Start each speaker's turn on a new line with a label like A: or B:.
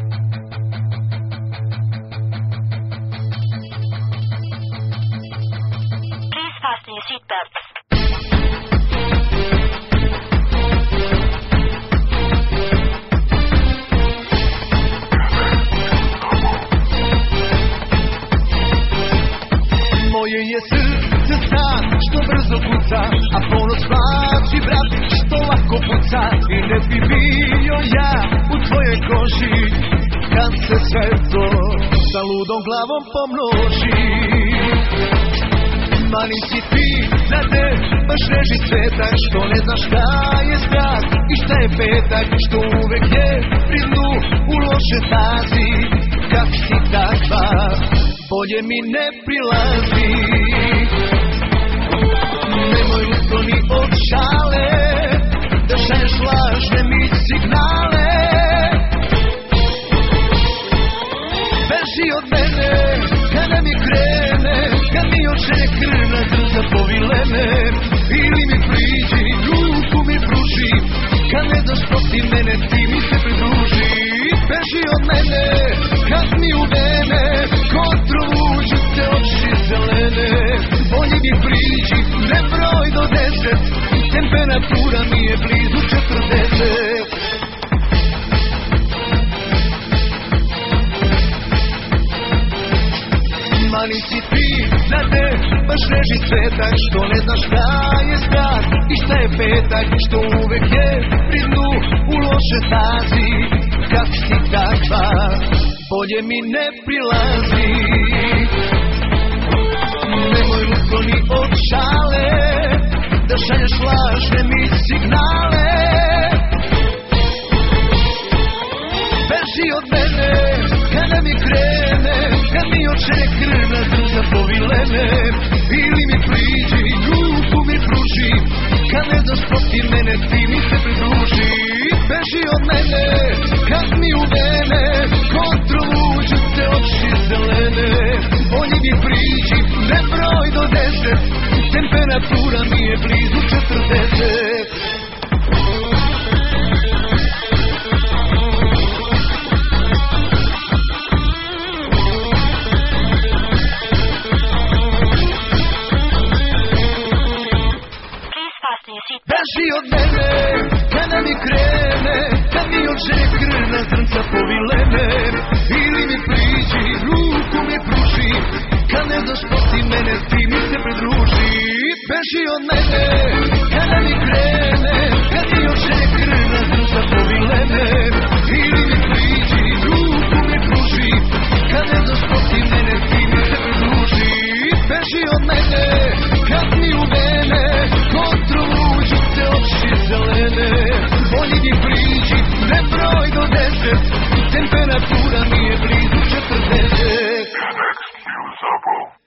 A: Fasten your seatbelts.
B: Moje je srce stan što brzo kuca, a ponoć mlađi brat što lako puca. I ne bi bio ja u tvojoj koži kad se sve to sa ludom glavom pomnoži. Mani si ti da te baš reži cvetak, što ne znaš šta je strah i šta je petak, što uvek je pri dnu u loše stazi. Kak si takva, bolje mi ne prilazi. Nemoj lusko ni od šale da šalješ lažne mi signale. Beži od mene kada mi krene, kad mi oče krvna zrca povilene. Ili mi priđi, ruku mi pruži, kad ne daš protiv mene ti mi se pridruži. Beži od mene kad mi u vene kotrovu uđu te oči zelene. Bolje mi priđi, ne broj do 10, temperatura mi je blizu 40. Mani si ti da te baš reži cvetak, što ne znaš šta je strah i šta je petak, što uvek je pri dnu u loše stazi. Kak si takva, bolje mi ne prilazi. Nemoj lusko ni od šale da šalješ lažne mi signale. Beži od mene kada mi krene, kad mi oče krvna zrca povilene. Ili mi priđi, ruku mi pruži, kad ne daš protiv mene ti mi se pridruži. Beži od mene kad mi u vene kotrovu uđu te oči zelene. Bolje mi priđi, ne broj do 10, temperatura mi je blizu 40. Beži od mene kada mi krene, kad mi oče krvna zrca povilene. Ili mi priđi, ruku mi pruži, kad ne daš protiv mene ti mi se pridruži. Beži od mene kada mi krene, kad mi oče krvna zrca povilene. Ili mi priđi, ruku mi pruži, kad ne daš protiv mene ti mi se pridruži. Beži od mene kad mi u vene kotrovu uđu te oči zelene. Bolje mi priđi, ne broj do 10, temperatura mi je blizu 40.